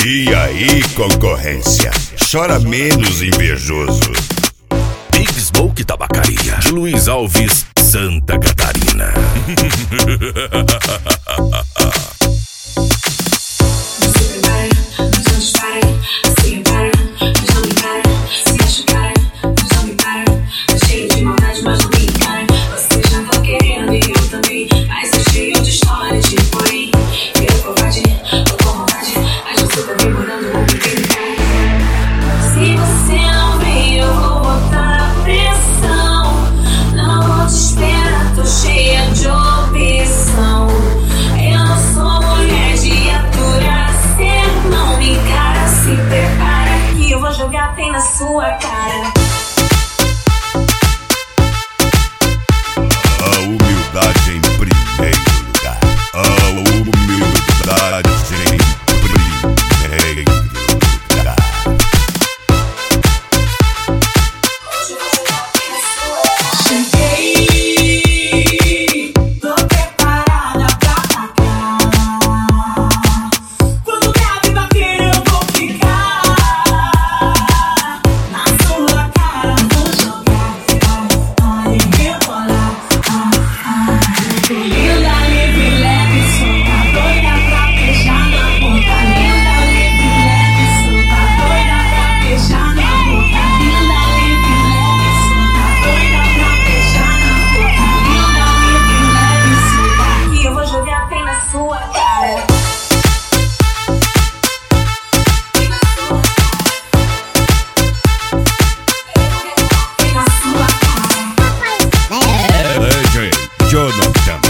E aí, concorrência? Chora menos, invejoso. Big Smoke Tabacaria, de Luiz Alves, Santa Catarina. Jogar bem na sua cara. A humildade em primeiro lugar. A humildade em primeiro lugar. Cheguei, tô preparada pra atacar. Quando cabe bater eu vou ficar. Jonathan.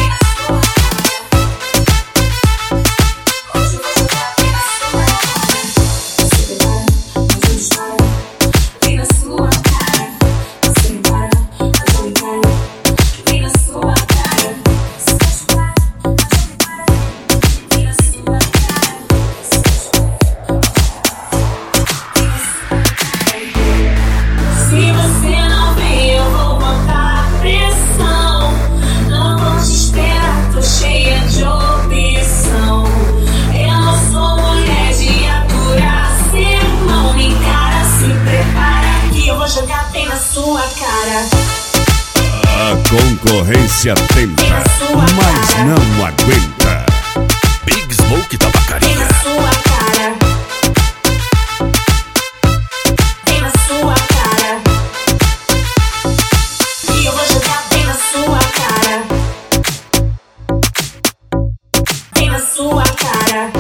A concorrência tenta, mas não aguenta. Big Smoke Tabacaria. Sua cara.